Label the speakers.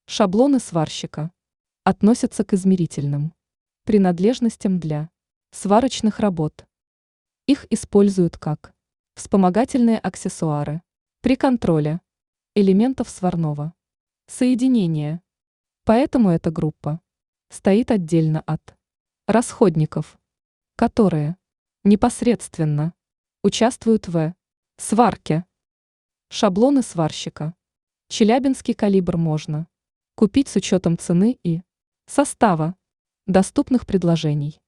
Speaker 1: Шаблоны сварщика относятся к измерительным принадлежностям для сварочных работ. Их используют как вспомогательные аксессуары при контроле элементов сварного соединения. Поэтому эта группа стоит отдельно от расходников, которые непосредственно участвуют в сварке. Шаблоны сварщика. Челябинский калибр можно купить с учетом цены и состава доступных предложений.